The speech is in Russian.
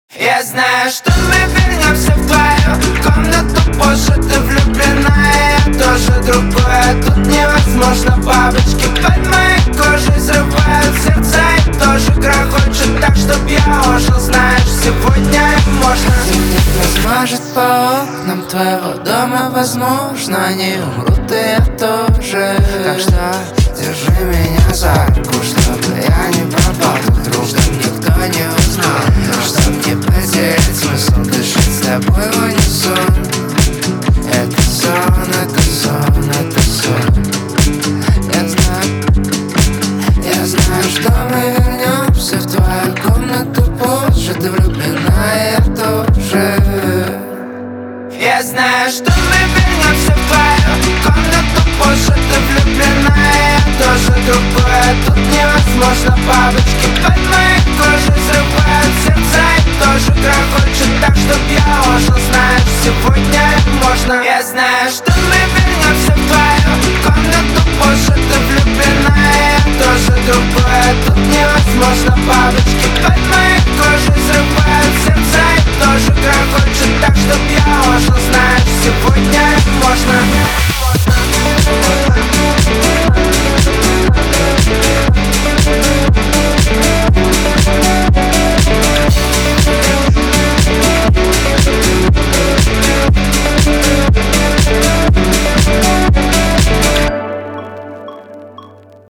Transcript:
Я знаю, что мы вернемся в твою комнату позже. Ты влюблена, и я тоже. Другое тут невозможно. Бабочки под моей кожей взрывают сердца и тоже грохочет так, чтоб я ожил. Знаешь, сегодня можно. Ветер размажет по окнам твоего дома. Возможно, они умрут, и я тоже. Так что держи меня за руку, чтобы я не пропал друг другом. Никто не узнал, чтоб не потерять смысл дышать с тобой в унисон. Это сон, это сон, это сон. Я знаю, что мы вернемся в твою комнату позже. Ты влюблена, и я тоже. Я знаю, что мы вернемся в твою комнату позже. Ты влюблена, и я тоже. Другое тут невозможно. Бабочки под моей кожей взрывают сердца и тоже грохочет так, чтоб я ожил. Знаешь, сегодня можно. Я знаю, что мы вернемся в твою комнату позже. Ты влюблена, и я тоже. Другое тут невозможно. Бабочки